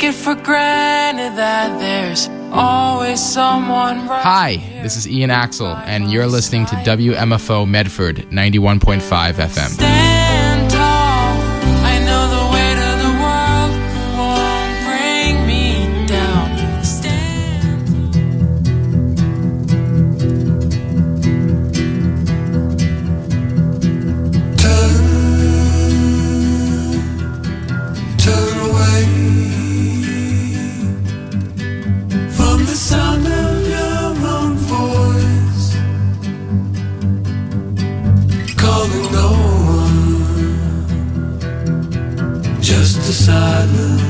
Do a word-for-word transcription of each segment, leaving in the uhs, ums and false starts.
it for granted that there's always someone right. Hi, this is Ian Axel, and you're listening to W M F O Medford ninety-one point five F M. Stand tall. I know the weight of the world won't bring me down. Stand. Turn, turn away from the sound of your own voice, calling no one, just a silence.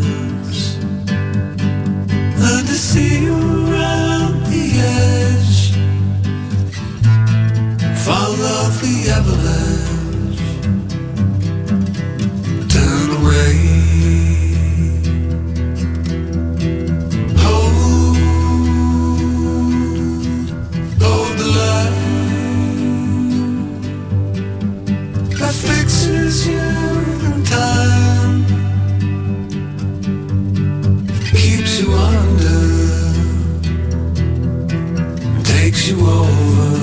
Learn to see you around the edge, follow the avalanche, turn away. Hold the line that fixes you in time, keeps you under, takes you over.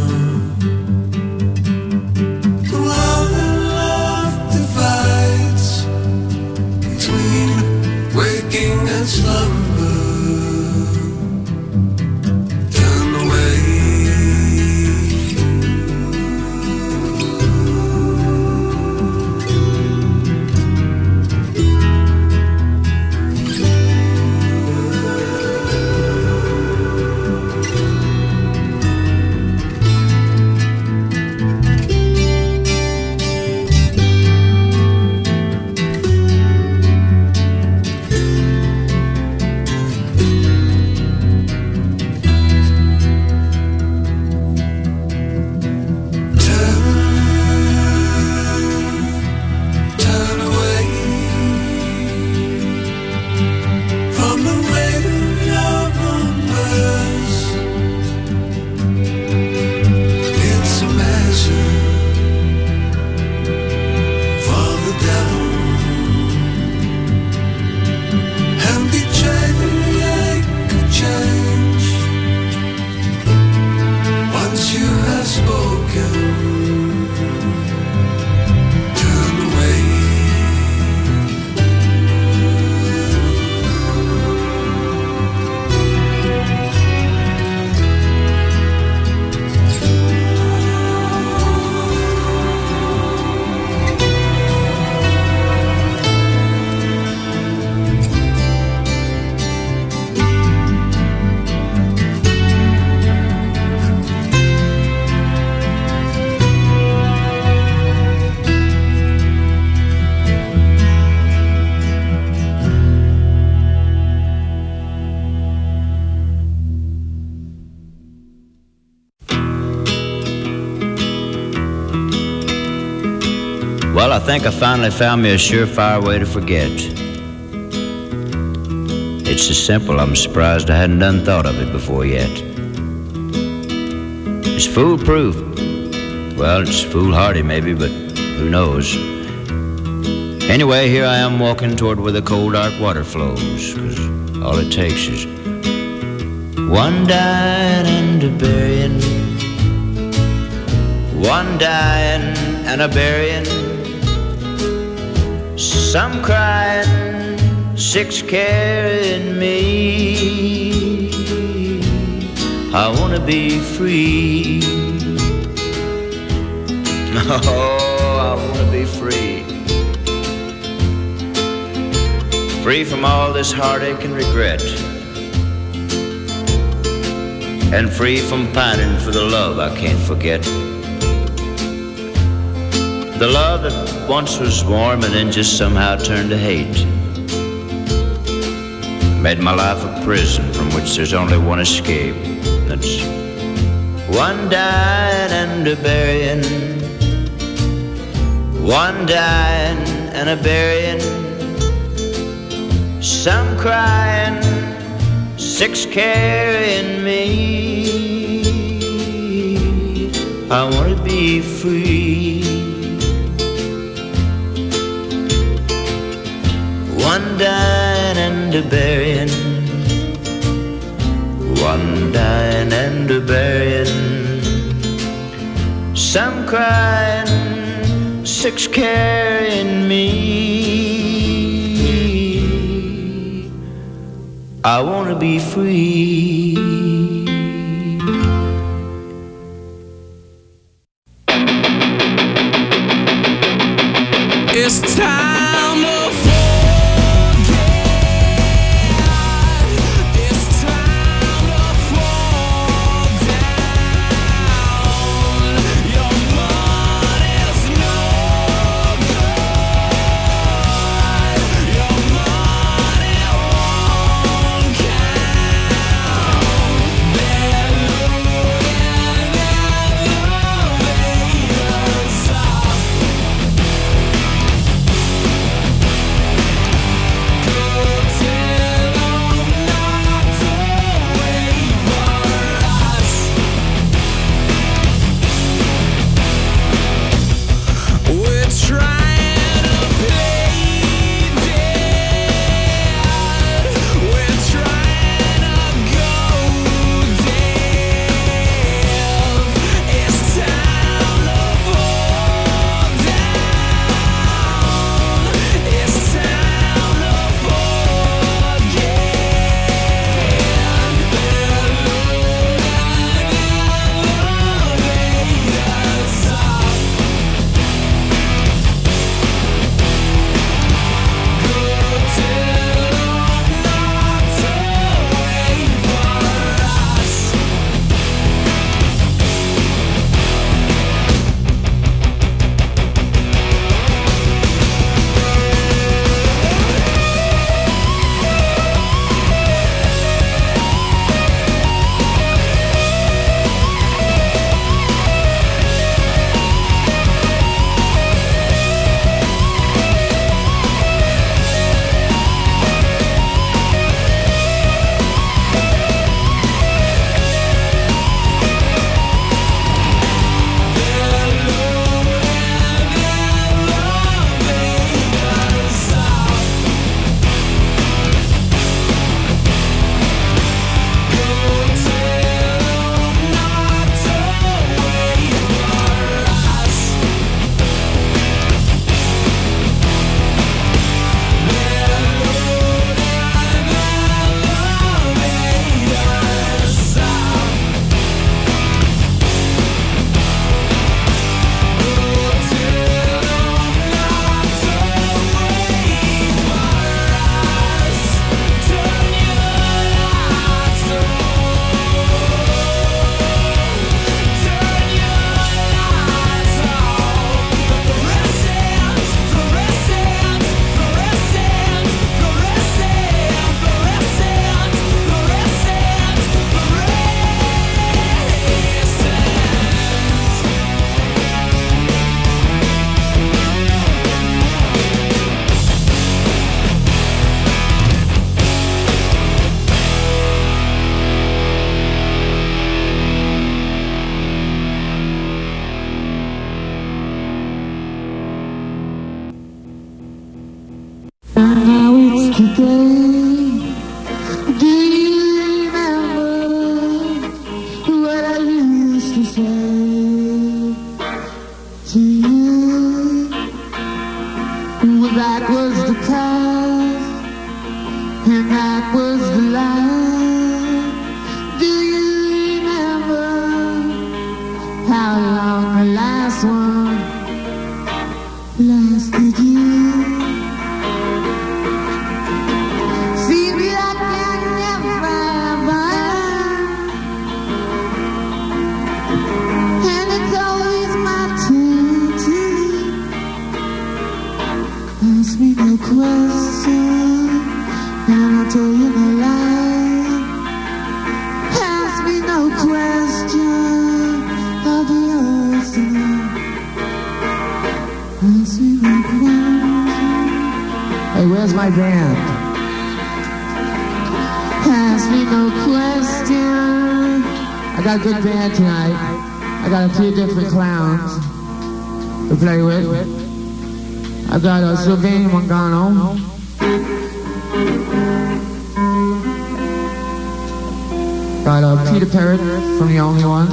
While the love divides between waking and slumber, turn away. Turn away from the weight of your own words. It's a measure for the devil, and betray the ache of change. Once you have spoken, turn away. Well, I think I finally found me a surefire way to forget. It's so simple, I'm surprised I hadn't done thought of it before yet. It's foolproof. Well, it's foolhardy maybe, but who knows? Anyway, here I am walking toward where the cold dark water flows, 'cause all it takes is one dying and a burying, one dying and a burying, some crying, six carrying me. I wanna be free. Oh, I wanna be free. Free from all this heartache and regret, and free from pining for the love I can't forget. The love that once was warm and then just somehow turned to hate, made my life a prison from which there's only one escape. That's one dying and a burying, one dying and a burying, some crying, six carrying me. I want to be free. One dying and a burying, one dying and a burying, some crying, six carrying me. I wanna be free. It's time to I got a Sylvain Mangano. Got uh, Peter Parrott from The Only Ones.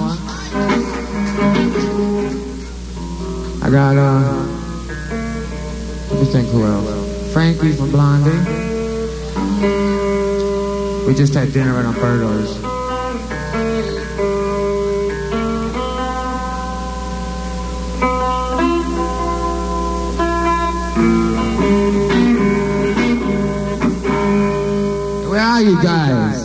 I got, uh, let me think who else. Frankie from Blondie. We just had dinner at Umberto's. Where are you guys?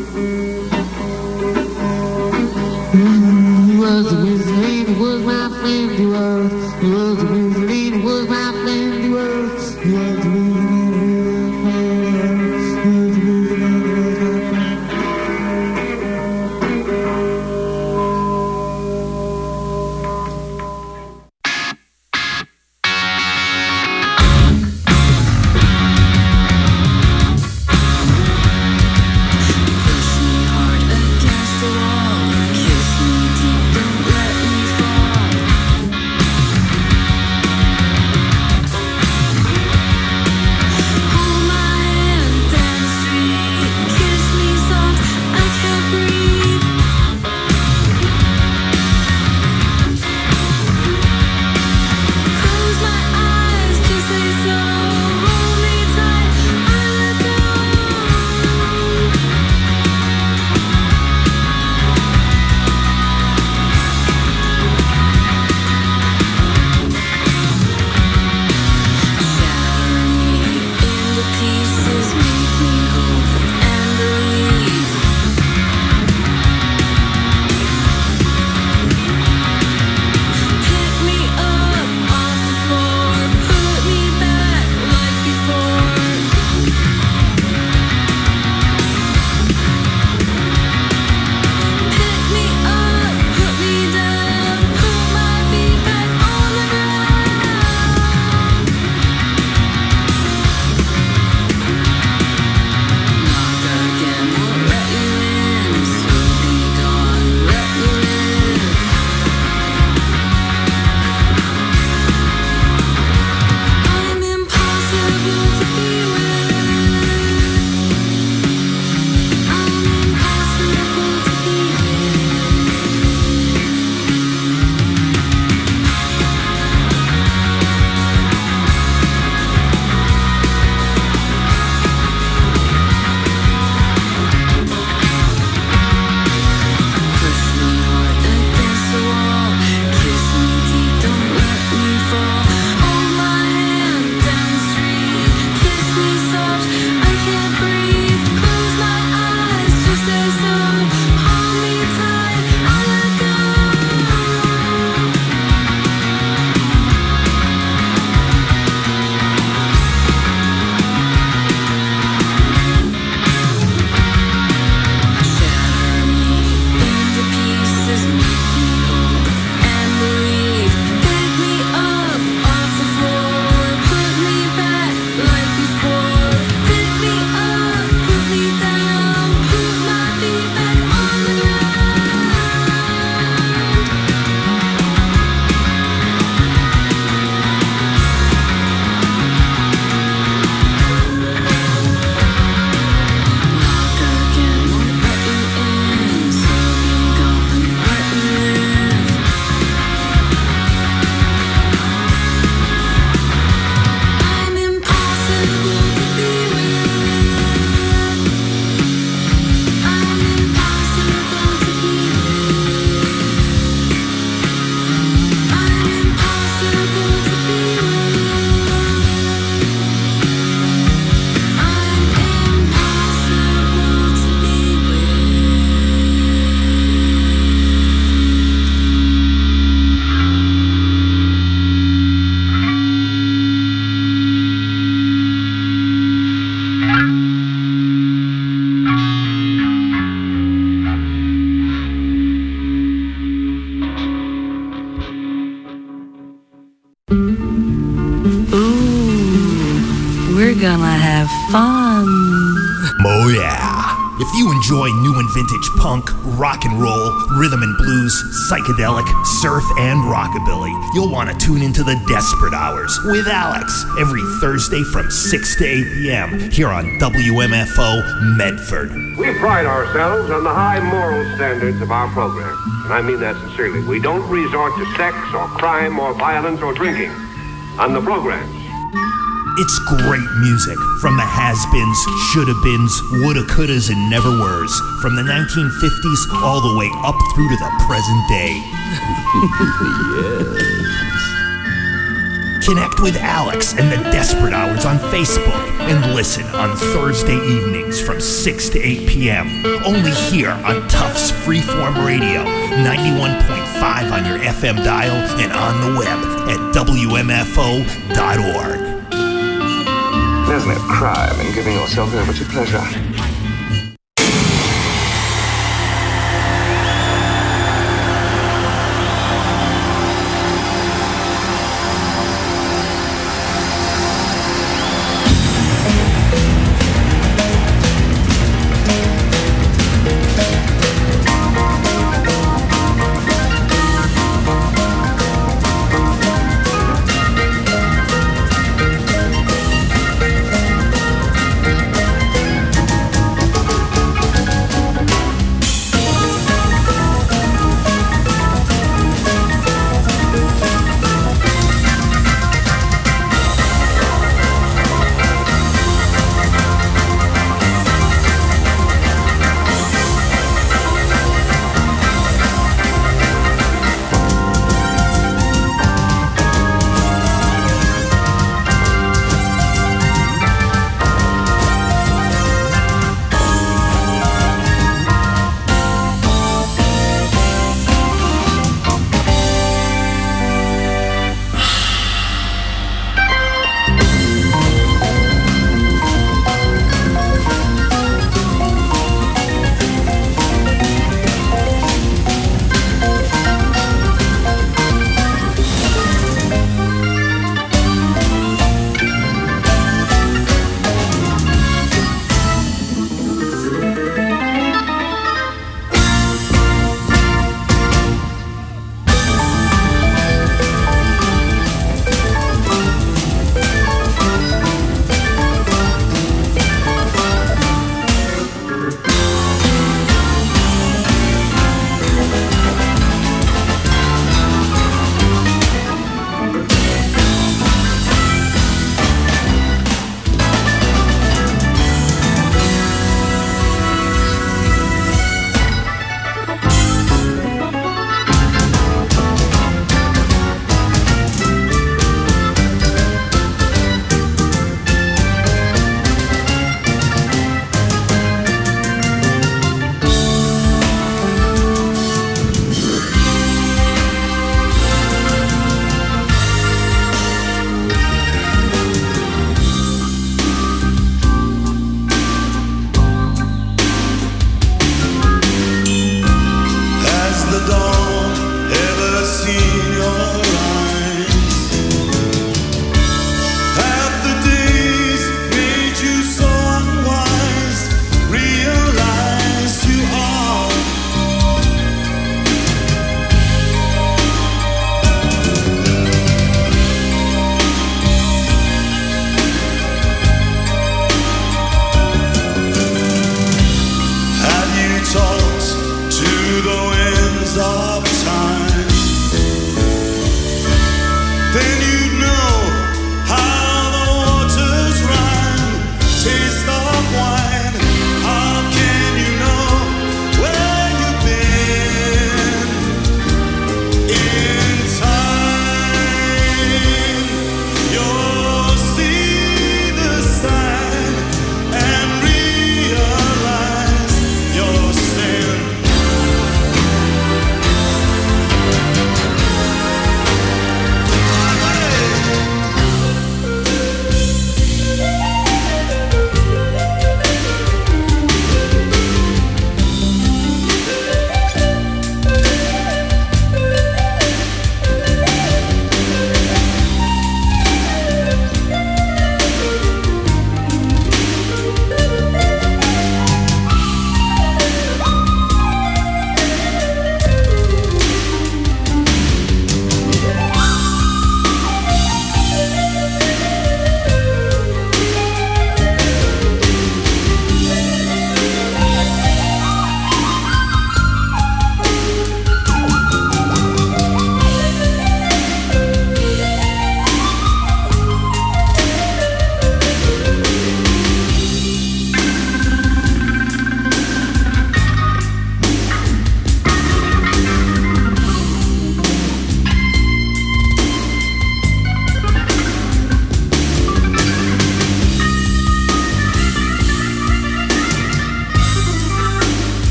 He was a wizard, he was my friend, he was. He was a wizard, he was my friend, he was. He was a wizard. We're gonna have fun. Oh yeah. If you enjoy new and vintage punk, rock and roll, rhythm and blues, psychedelic, surf, and rockabilly, you'll want to tune into the Desperate Hours with Alex every Thursday from six to eight p.m. here on W M F O Medford. We pride ourselves on the high moral standards of our program, and I mean that sincerely. We don't resort to sex or crime or violence or drinking on the programs. It's great music from the has-beens, shoulda-beens, woulda-couldas, and never-weres. From the nineteen fifties all the way up through to the present day. Yes. Connect with Alex and the Desperate Hours on Facebook and listen on Thursday evenings from six to eight p.m. Only here on Tufts Freeform Radio, ninety-one point five on your F M dial and on the web at W M F O dot org. There's no crime in giving yourself over to pleasure.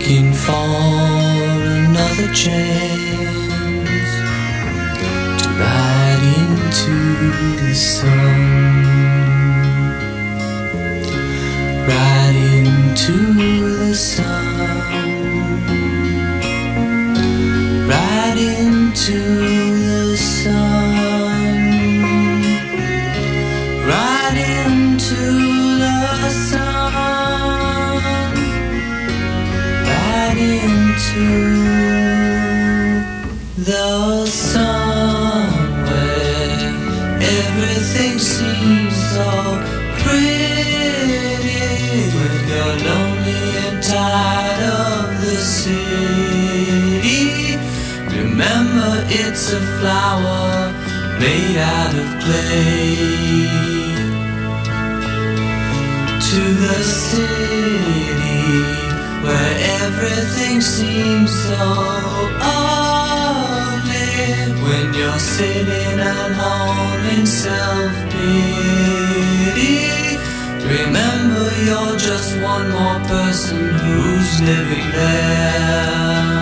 looking for another chance to ride into the sun, ride into the sun, ride into the sun, ride into the sun, ride into the sun, where everything seems so pretty. When you're lonely and tired of the city, remember it's a flower made out of clay. To the city where everything seems so ugly. When you're sitting alone in self-pity, remember you're just one more person who's living there.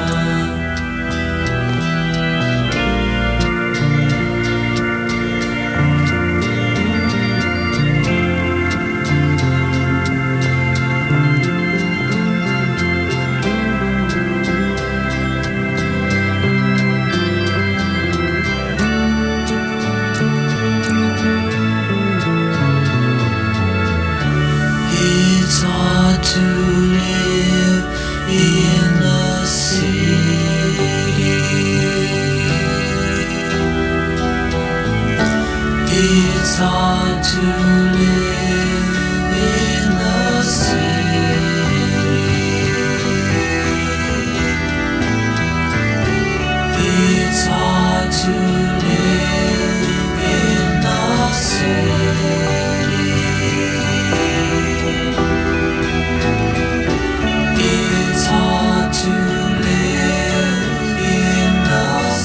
It's hard to live in the city. It's hard to live in the city. It's hard to live in the city. It's hard to live in the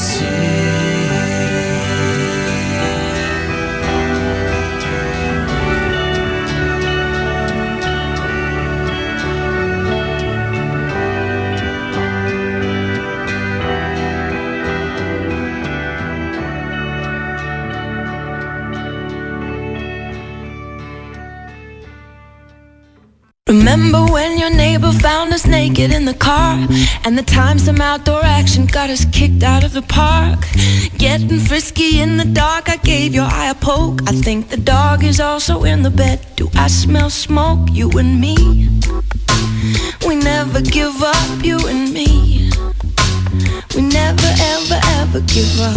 Remember when your neighbor found us naked in the car, and the time some outdoor action got us kicked out of the park? Getting frisky in the dark, I gave your eye a poke. I think the dog is also in the bed. Do I smell smoke? You and me, we never give up, you and me. We never ever ever give up.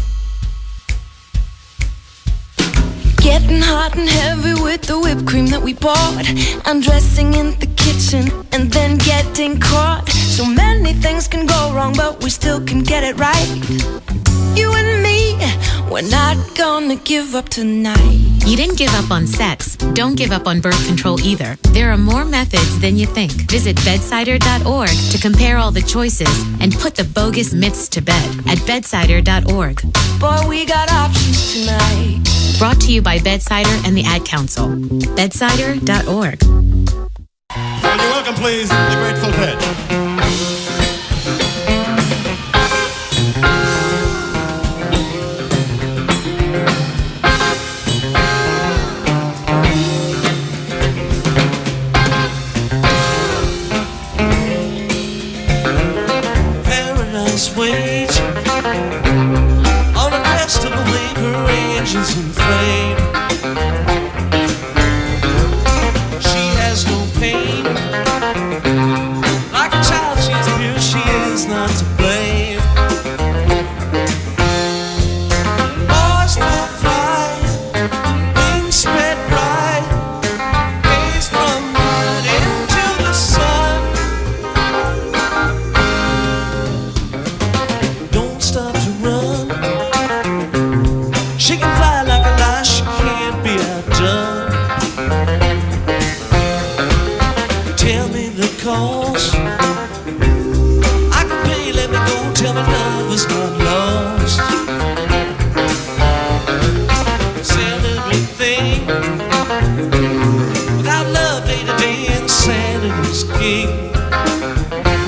Getting hot and heavy with the whipped cream that we bought, undressing in the kitchen and then getting caught. So many things can go wrong, but we still can get it right. You and me, we're not gonna give up tonight. You didn't give up on sex. Don't give up on birth control either. There are more methods than you think. Visit bedsider dot org to compare all the choices and put the bogus myths to bed at bedsider dot org. Boy, we got options tonight. Brought to you by Bedsider and the Ad Council. bedsider dot org. Will you welcome, please, the Grateful Dead? Paradise waits on the crest of a wave, her angels in flame. She has no pain. Like a child, she is pure, she is not to blame. Boys for flight, wings spread bright, gaze from mud into the sun. Don't stop to run. She can fly like a lie, she can't be outdone. Tell me the cause, I can pay, let me go, tell me love is not lost. Sell everything, without love day to day, insanity is king.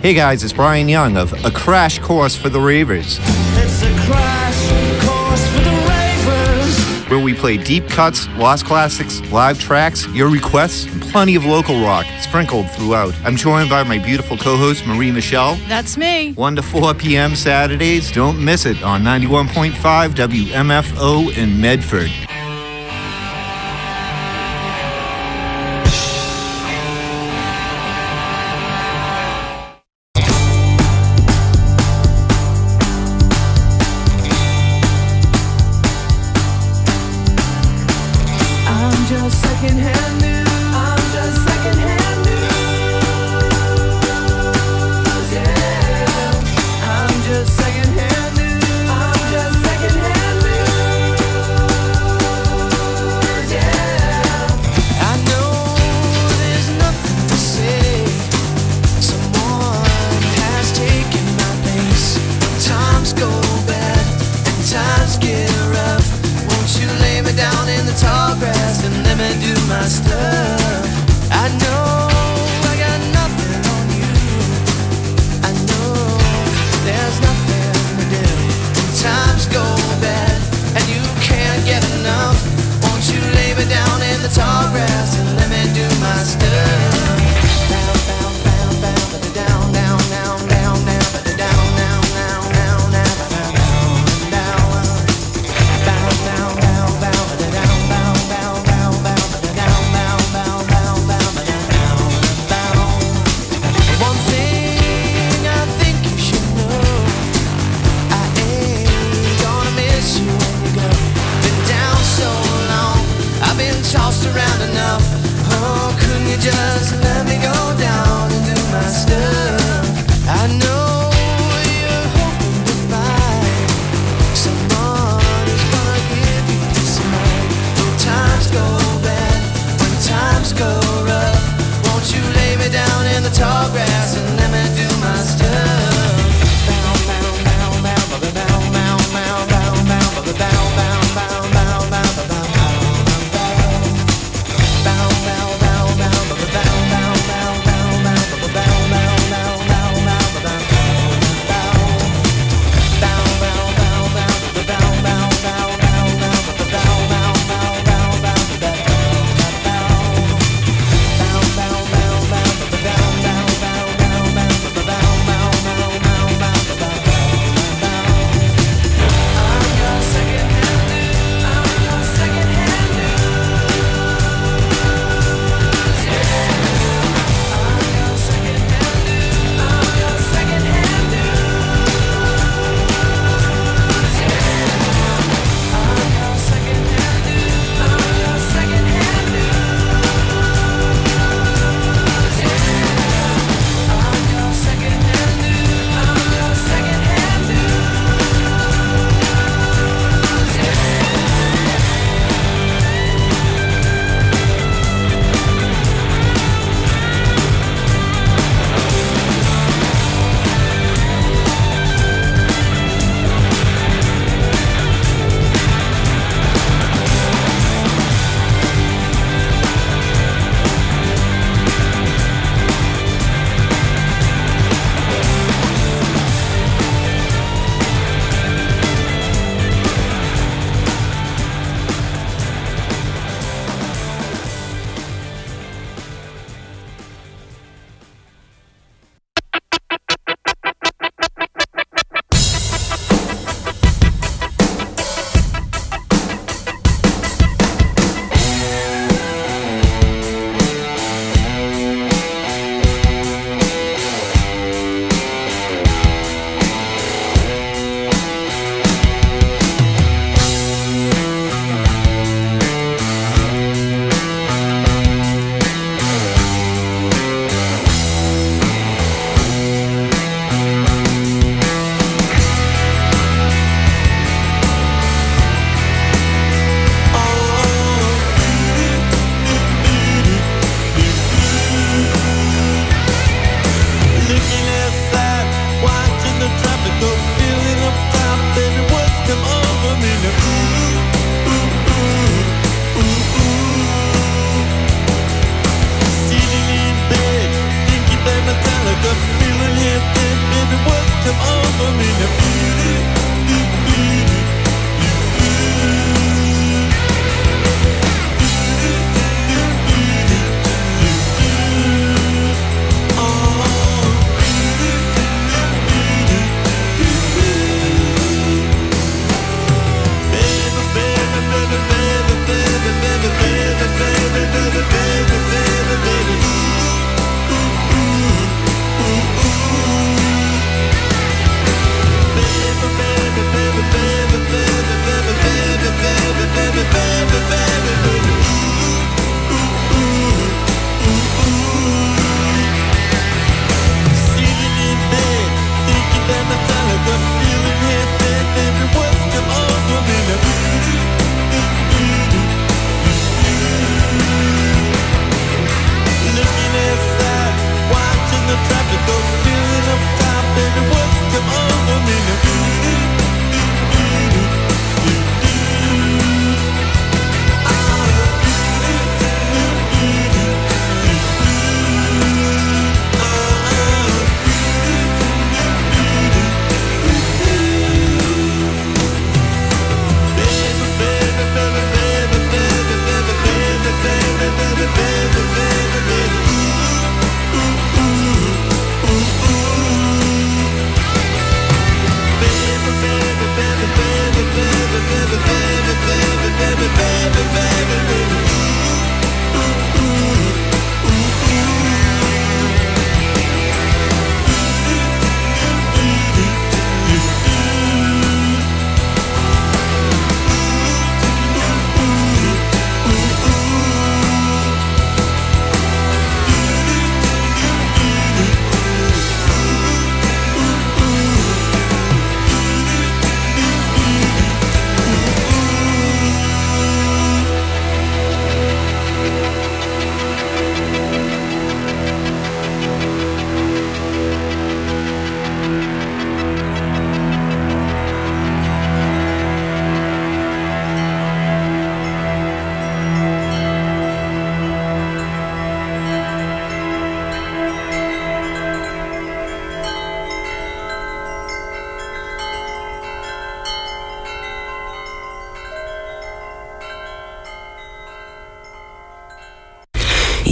Hey guys, it's Brian Young of A Crash Course for the Ravers. It's a crash course for the ravers. Where we play deep cuts, lost classics, live tracks, your requests, and plenty of local rock sprinkled throughout. I'm joined by my beautiful co-host, Marie Michelle. That's me. one to four p.m. Saturdays. Don't miss it on ninety-one point five W M F O in Medford.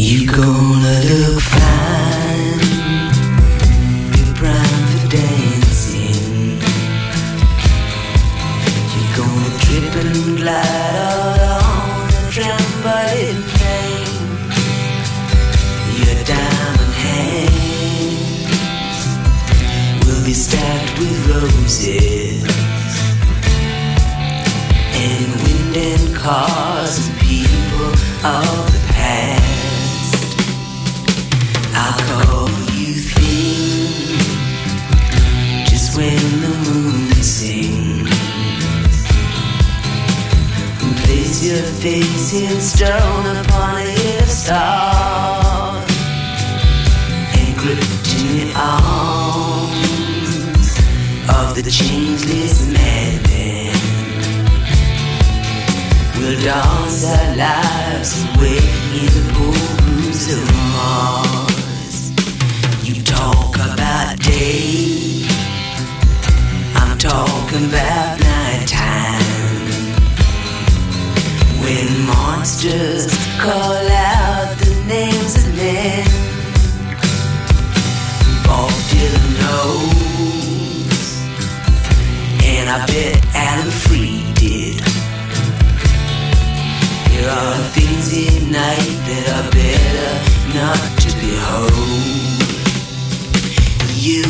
You gonna look fine. You're primed for dancing. You're gonna trip and glide out on a trampoline thing. Your diamond hands will be stacked with roses, and wind and cars and people of the past. I'll call you thin just when the moon sings, and place your face in stone upon a hill star, and gripped in the arms of the changeless madman. We'll dance our lives away in the ballrooms of Mars. You talk about day, I'm talking about nighttime, when monsters call out the names of men. Bob Dylan knows, and I bet Alan Freed did. There are things in night that are better not to behold. You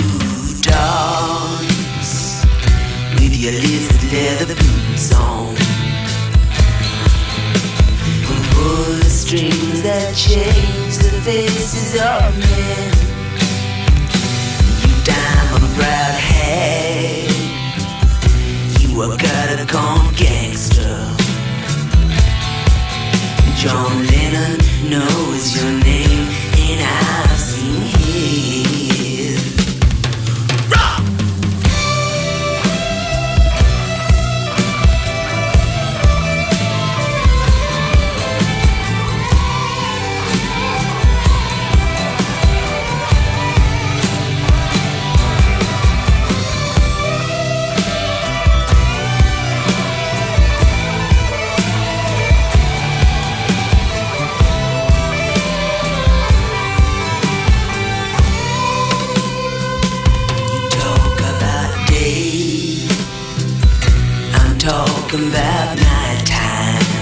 dance with your lizard leather boots on, and pull the strings that change the faces of men. You diamond-browed hag, you a got-a-gone gangster. John Lennon knows your name, and I've seen his. Rock! Talking about nighttime,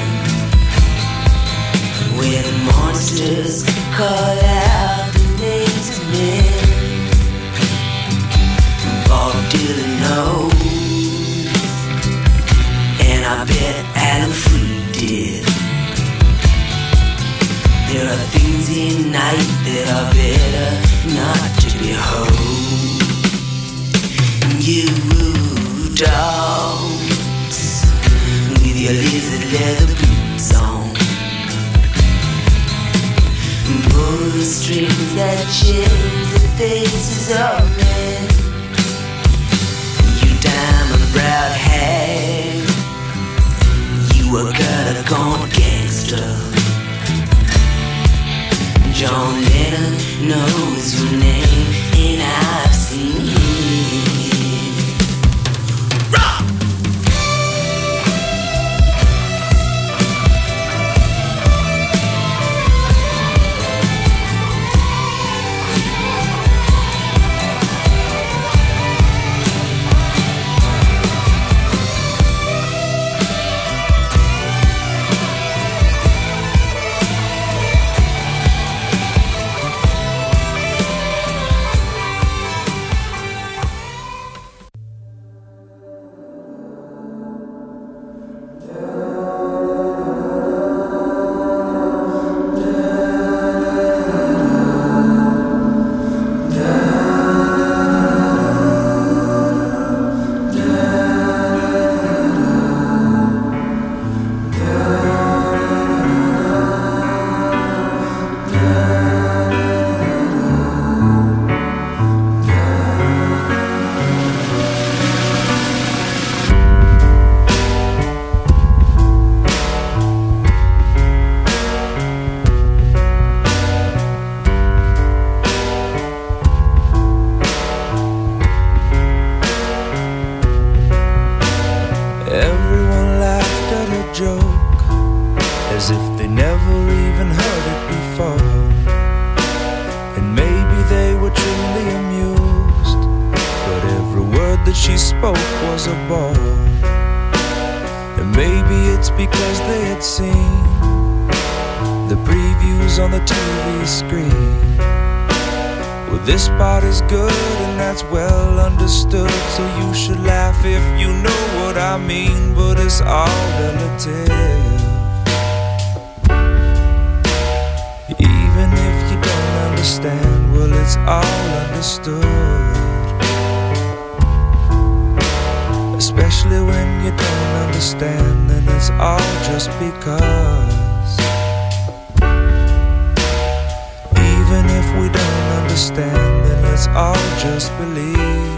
when monsters call out the names of men. Bob Dylan knows, and I bet Alan Freed did. There are things in night that are better not to behold. You dance with your lizard leather boots on, and pull the strings that change the faces of men. You diamond-browed hag, you a got-a-gone gangster. John Lennon knows your name, and I've seen him. spoke was a bore. And maybe it's because they had seen the previews on the T V screen. Well, this part is good and that's well understood, so you should laugh if you know what I mean, but it's all relative. Even if you don't understand, well, it's all understood. Especially when you don't understand, then it's all just because. Even if we don't understand, then let's all just believe.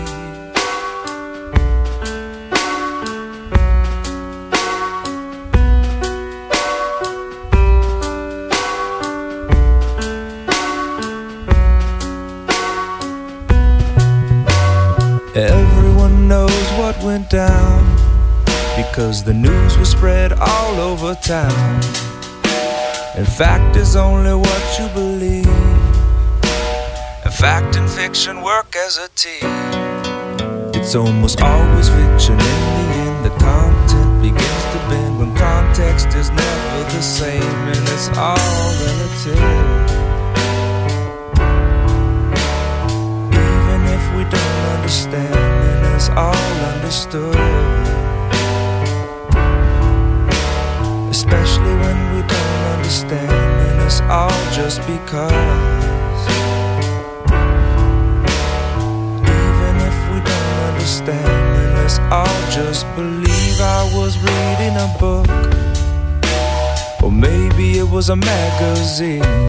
Everyone knows what went down, because the news was spread all over town. And fact is only what you believe, and fact and fiction work as a team. It's almost always fiction in the end. The content begins to bend when context is never the same, and it's all relative. Even if we don't understand, then it's all understood. Especially when we don't understand, then it's all just because. Even if we don't understand, then let's all just believe. I was reading a book, or maybe it was a magazine,